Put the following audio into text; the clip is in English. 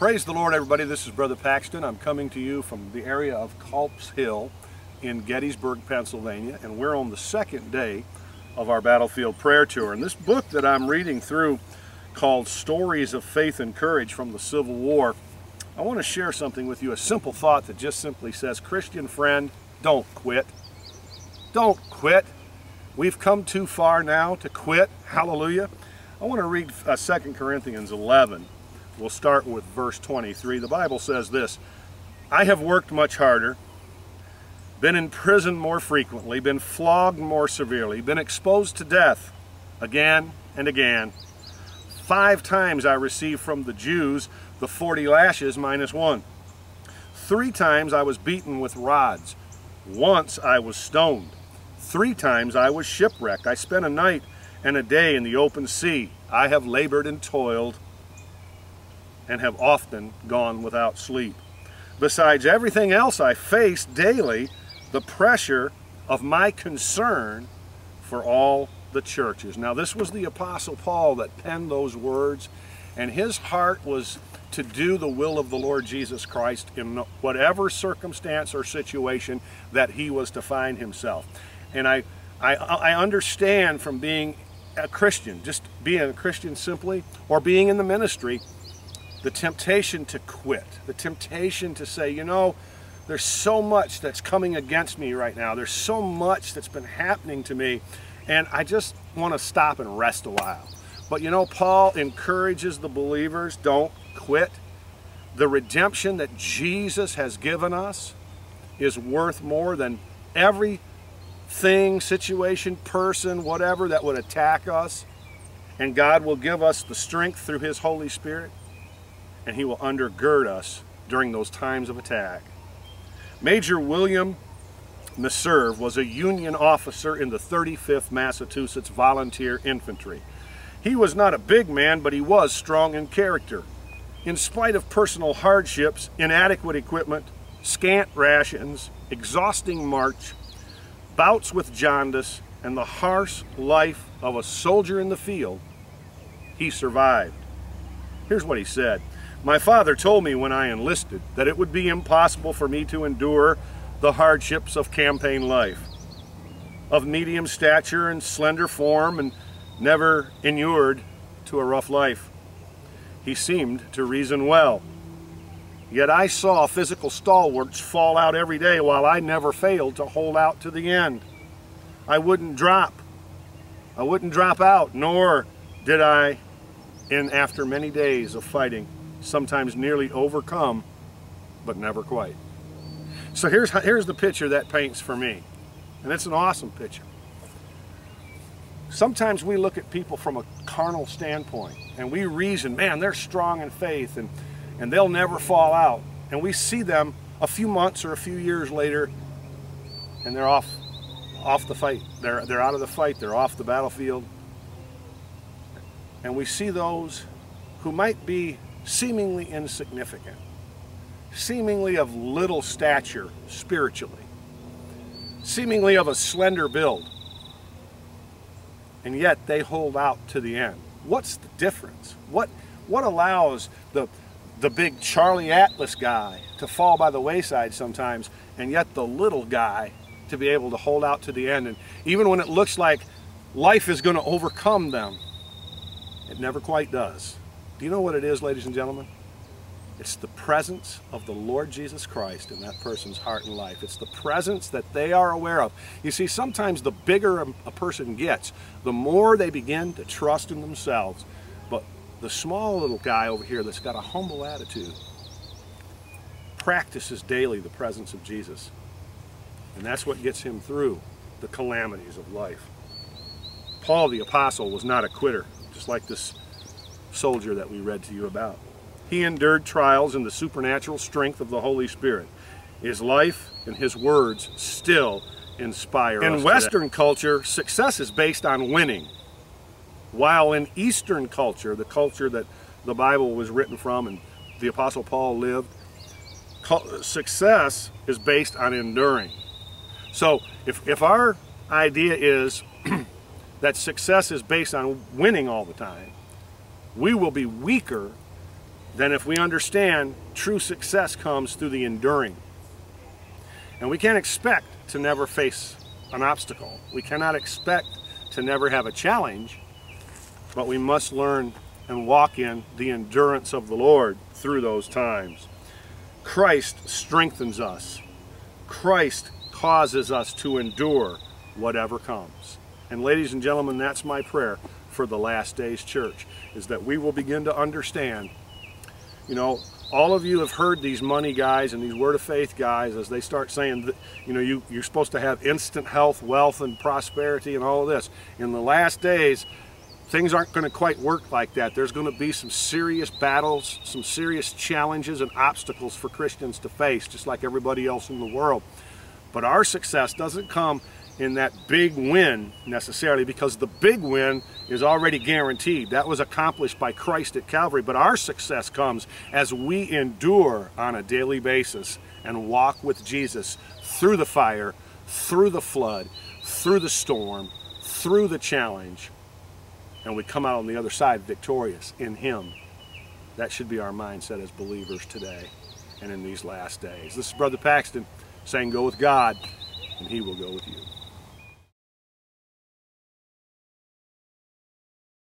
Praise the Lord, everybody. This is Brother Paxton. I'm coming to you from the area of Culp's Hill in Gettysburg, Pennsylvania, and we're on the second day of our Battlefield Prayer Tour. And this book that I'm reading through, called Stories of Faith and Courage from the Civil War, I want to share something with you, a simple thought that just simply says, Christian friend, don't quit. Don't quit. We've come too far now to quit. Hallelujah. I want to read 2 Corinthians 11. We'll start with verse 23. The Bible says this: I have worked much harder, been in prison more frequently, been flogged more severely, been exposed to death again and again. 5 times I received from the Jews the 40 lashes minus 1. 3 times I was beaten with rods. Once I was stoned. 3 times I was shipwrecked. I spent a night and a day in the open sea. I have labored and toiled and have often gone without sleep. Besides everything else, I face daily the pressure of my concern for all the churches. Now, this was the Apostle Paul that penned those words, and his heart was to do the will of the Lord Jesus Christ in whatever circumstance or situation that he was to find himself. And I understand from being a Christian, just being a Christian simply, or being in the ministry, the temptation to quit, the temptation to say, you know, there's so much that's coming against me right now. There's so much that's been happening to me, and I just want to stop and rest a while. But you know, Paul encourages the believers, don't quit. The redemption that Jesus has given us is worth more than everything, situation, person, whatever that would attack us. And God will give us the strength through His Holy Spirit, and He will undergird us during those times of attack. Major William Meserve was a Union officer in the 35th Massachusetts Volunteer Infantry. He was not a big man, but he was strong in character. In spite of personal hardships, inadequate equipment, scant rations, exhausting march, bouts with jaundice, and the harsh life of a soldier in the field, he survived. Here's what he said: my father told me when I enlisted that it would be impossible for me to endure the hardships of campaign life. Of medium stature and slender form, and never inured to a rough life. He seemed to reason well. Yet I saw physical stalwarts fall out every day, while I never failed to hold out to the end. I wouldn't drop out, nor did I, after many days of fighting, sometimes nearly overcome, but never quite. So here's the picture that paints for me, and it's an awesome picture. Sometimes we look at people from a carnal standpoint, and we reason, man, they're strong in faith, and they'll never fall out. And we see them a few months or a few years later, and they're off the fight. They're out of the fight. They're off the battlefield. And we see those who might be seemingly insignificant, seemingly of little stature spiritually, seemingly of a slender build, and yet they hold out to the end. What's the difference? What allows the big Charlie Atlas guy to fall by the wayside sometimes, and yet the little guy to be able to hold out to the end? And even when it looks like life is going to overcome them, it never quite does. Do you know what it is, ladies and gentlemen? It's the presence of the Lord Jesus Christ in that person's heart and life. It's the presence that they are aware of. You see, sometimes the bigger a person gets, the more they begin to trust in themselves. But the small little guy over here that's got a humble attitude practices daily the presence of Jesus. And that's what gets him through the calamities of life. Paul the Apostle was not a quitter, just like this soldier that we read to you about. He endured trials in the supernatural strength of the Holy Spirit. His life and his words still inspire us. In Western culture, success is based on winning, while in Eastern culture, the culture that the Bible was written from and the Apostle Paul lived, success is based on enduring. So if our idea is that success is based on winning all the time, we will be weaker then if we understand true success comes through the enduring. And we can't expect to never face an obstacle. We cannot expect to never have a challenge, but we must learn and walk in the endurance of the Lord through those times. Christ strengthens us. Christ causes us to endure whatever comes. And ladies and gentlemen, that's my prayer for the Last Days Church, is that we will begin to understand. You know, all of you have heard these money guys and these Word of Faith guys as they start saying that, you know, you're supposed to have instant health, wealth, and prosperity and all of this. In the last days, things aren't going to quite work like that. There's going to be some serious battles, some serious challenges and obstacles for Christians to face, just like everybody else in the world. But our success doesn't come in that big win necessarily, because the big win is already guaranteed. That was accomplished by Christ at Calvary. But our success comes as we endure on a daily basis and walk with Jesus through the fire, through the flood, through the storm, through the challenge, and we come out on the other side victorious in Him. That should be our mindset as believers today and in these last days. This is Brother Paxton saying, go with God, and He will go with you.